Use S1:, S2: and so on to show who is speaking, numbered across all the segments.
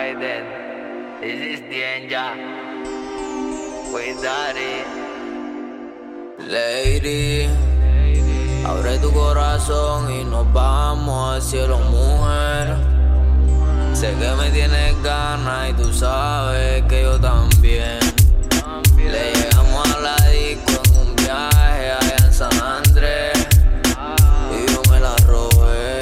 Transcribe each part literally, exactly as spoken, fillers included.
S1: Raiden, this is danger. With daddy.
S2: Lady, abre tu corazón y nos vamos al cielo, mujer. Sé que me tienes ganas y tú sabes que yo también. Le llegamos a la disco en un viaje allá en San Andrés y yo me la robé.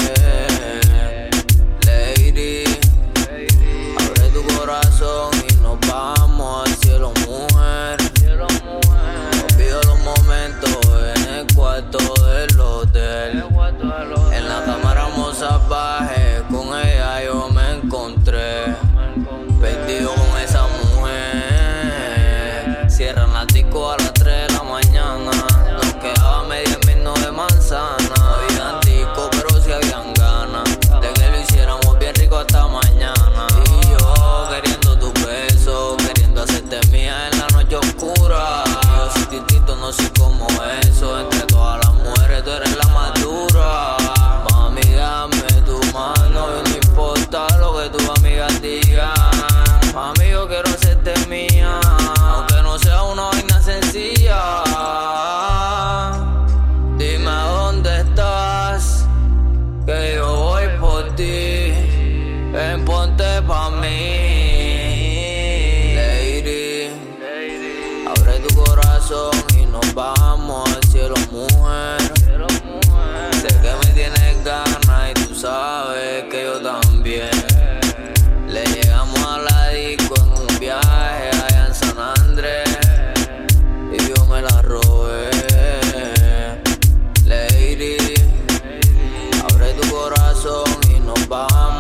S2: Lady, abre tu corazón y nos vamos al cielo, mujer. Olvido los momentos en el cuarto del hotel. En la cámara salvaje, con ella yo me encontré. Perdido con esa mujer. Cierran la disco a las tres de la mañana. Nos quedaba media mil de manzana. No habían disco, pero sí habían ganas de que lo hiciéramos bien rico hasta mañana. Y yo queriendo tu beso, queriendo hacerte mía en la noche oscura. Yo soy distinto, no soy como eso. Entre todas las mujeres tú eres la más dura. Mami, dame tu mano y no importa lo que tus amigas digan. Mami, yo quiero hacerte mía, aunque no sea una vaina sencilla. Dime dónde estás, que yo voy por ti. Ven, ponte pa' mí. Lady, abre tu corazón y nos vamos al cielo, mujer. Sé que me tienes ganas y tú sabes que yo también. Le llegamos a la disco en un viaje allá en San Andrés y yo me la robé. Lady, abre tu corazón y nos vamos